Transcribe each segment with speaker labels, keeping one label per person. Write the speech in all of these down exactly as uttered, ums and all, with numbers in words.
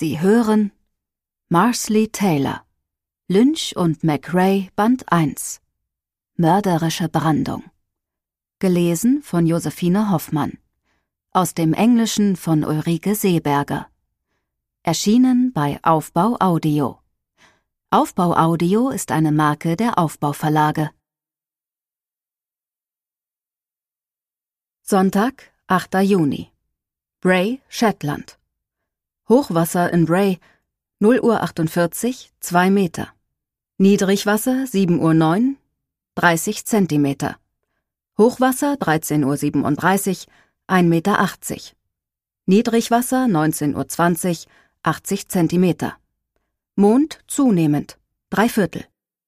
Speaker 1: Sie hören Marsley Taylor, Lynch und McRae, Band eins. Mörderische Brandung. Gelesen von Josephine Hoffmann. Aus dem Englischen von Ulrike Seeberger. Erschienen bei Aufbau Audio. Aufbau Audio ist eine Marke der Aufbau Verlage. Sonntag, achter Juni. Bray, Shetland. Hochwasser in Bray, null Uhr achtundvierzig, zwei Meter. Niedrigwasser, sieben Uhr neun, dreißig Zentimeter. Hochwasser, dreizehn Uhr siebenunddreißig, ein Meter achtzig. Niedrigwasser, neunzehn Uhr zwanzig, achtzig Zentimeter. Mond zunehmend, drei Viertel.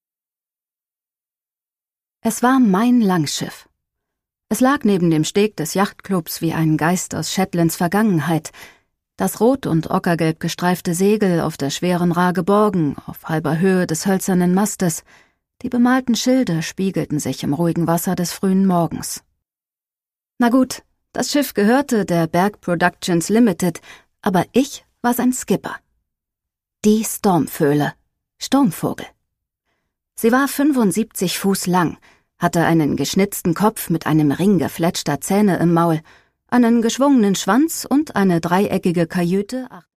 Speaker 1: Es war mein Langschiff. Es lag neben dem Steg des Yachtclubs wie ein Geist aus Shetlands Vergangenheit, das rot und ockergelb gestreifte Segel auf der schweren Rah geborgen, auf halber Höhe des hölzernen Mastes, die bemalten Schilde spiegelten sich im ruhigen Wasser des frühen Morgens. Na gut, das Schiff gehörte der Berg Productions Limited, aber ich war sein Skipper. Die Stormvöhle, Sturmvogel. Sie war fünfundsiebzig Fuß lang, hatte einen geschnitzten Kopf mit einem Ring gefletschter Zähne im Maul, einen geschwungenen Schwanz und eine dreieckige Kajüte